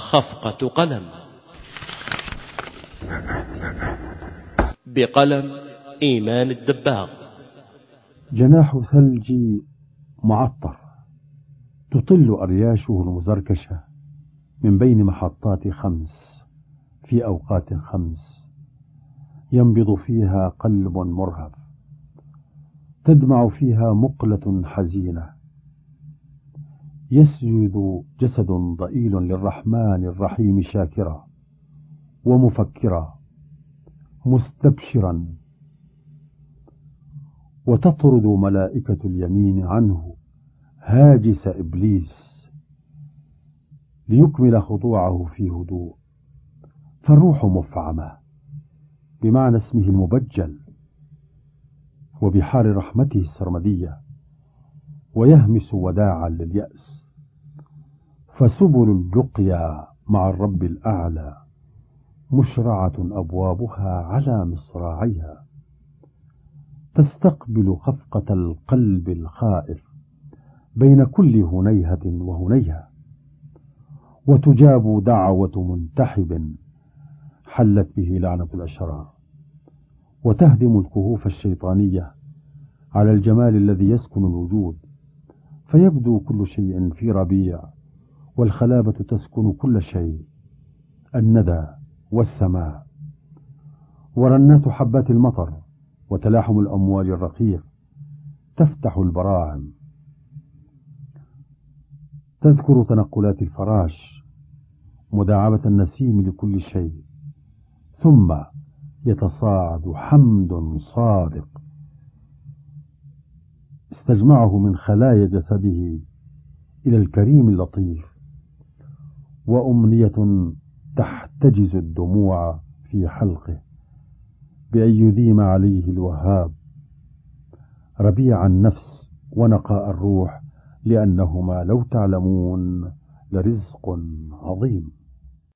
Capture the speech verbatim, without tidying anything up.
خفقة قلم. بقلم إيمان الدباغ. جناح ثلج معطر تطل أرياشه المزركشة من بين محطات خمس في أوقات خمس، ينبض فيها قلب مرهف، تدمع فيها مقلة حزينة، يسجد جسد ضئيل للرحمن الرحيم شاكرا ومفكرا مستبشرا، وتطرد ملائكة اليمين عنه هاجس إبليس ليكمل خضوعه في هدوء. فالروح مفعمة بمعنى اسمه المبجل وبحار رحمته السرمدية، ويهمس وداعا لليأس. فسبل اللقيا مع الرب الأعلى مشرعة أبوابها على مصراعيها، تستقبل خفقة القلب الخائف بين كل هنيهة وهنيهة، وتجاب دعوة منتحب حلت به لعنة الأشرار، وتهدم الكهوف الشيطانية على الجمال الذي يسكن الوجود، فيبدو كل شيء في ربيع، والخلابة تسكن كل شيء، الندى والسماء ورنات حبات المطر وتلاحم الأمواج الرقيق تفتح البراعم، تذكر تنقلات الفراش مداعبة النسيم لكل شيء، ثم يتصاعد حمد صادق استجمعه من خلايا جسده إلى الكريم اللطيف، وأمنية تحتجز الدموع في حلقه بأن يديم عليه الوهاب ربيع النفس ونقاء الروح، لأنهما لو تعلمون لرزق عظيم.